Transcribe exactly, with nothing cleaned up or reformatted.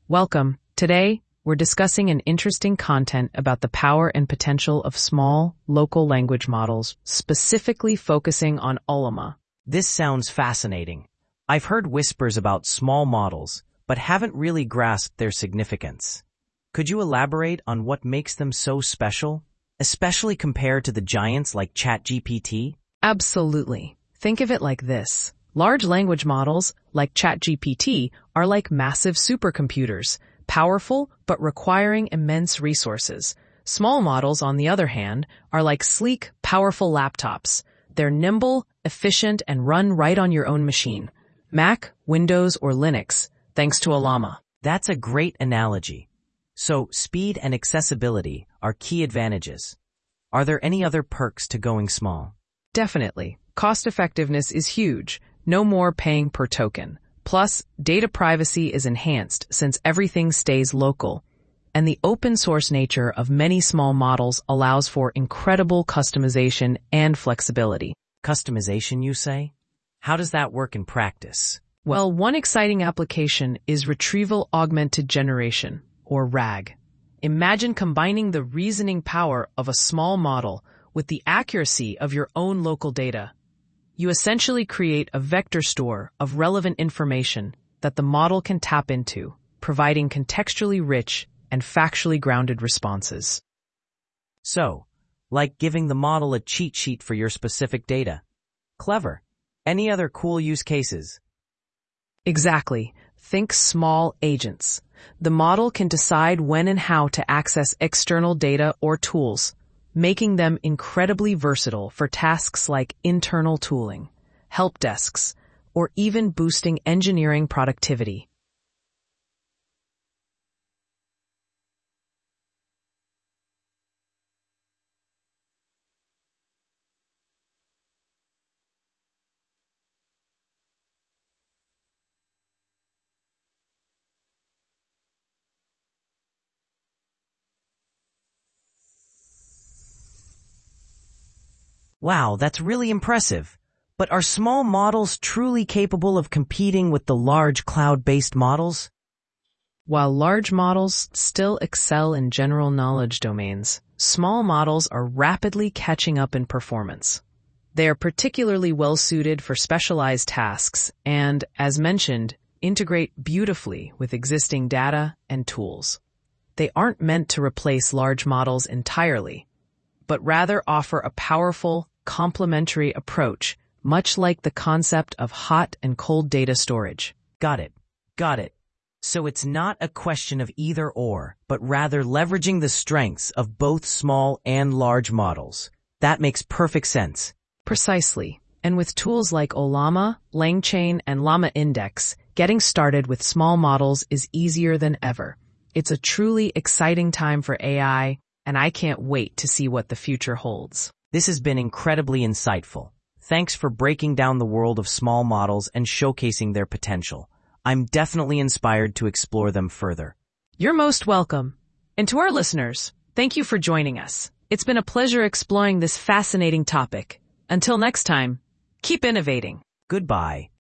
Welcome. Today, we're discussing an interesting content about the power and potential of small, local language models, specifically focusing on Ollama. This sounds fascinating. I've heard whispers about small models, but haven't really grasped their significance. Could you elaborate on what makes them so special, especially compared to the giants like ChatGPT? Absolutely. Think of it like this. Large language models, like ChatGPT, are like massive supercomputers, powerful but requiring immense resources. Small models, on the other hand, are like sleek, powerful laptops. They're nimble, efficient, and run right on your own machine. Mac, Windows, or Linux, thanks to Ollama. That's a great analogy. So, speed and accessibility are key advantages. Are there any other perks to going small? Definitely. Cost effectiveness is huge. No more paying per token. Plus, data privacy is enhanced since everything stays local. And the open source nature of many small models allows for incredible customization and flexibility. Customization, you say? How does that work in practice? Well, one exciting application is Retrieval Augmented Generation, or RAG. Imagine combining the reasoning power of a small model with the accuracy of your own local data. You essentially create a vector store of relevant information that the model can tap into, providing contextually rich and factually grounded responses. So, like giving the model a cheat sheet for your specific data. Clever. Any other cool use cases? Exactly. Think small agents. The model can decide when and how to access external data or tools, making them incredibly versatile for tasks like internal tooling, help desks, or even boosting engineering productivity. Wow, that's really impressive. But are small models truly capable of competing with the large cloud-based models? While large models still excel in general knowledge domains, small models are rapidly catching up in performance. They are particularly well-suited for specialized tasks and, as mentioned, integrate beautifully with existing data and tools. They aren't meant to replace large models entirely, but rather offer a powerful, complementary approach, much like the concept of hot and cold data storage. Got it. Got it. So it's not a question of either or, but rather leveraging the strengths of both small and large models. That makes perfect sense. Precisely. And with tools like Ollama, LangChain, and Llama Index, getting started with small models is easier than ever. It's a truly exciting time for A I, and I can't wait to see what the future holds. This has been incredibly insightful. Thanks for breaking down the world of small models and showcasing their potential. I'm definitely inspired to explore them further. You're most welcome. And to our listeners, thank you for joining us. It's been a pleasure exploring this fascinating topic. Until next time, keep innovating. Goodbye.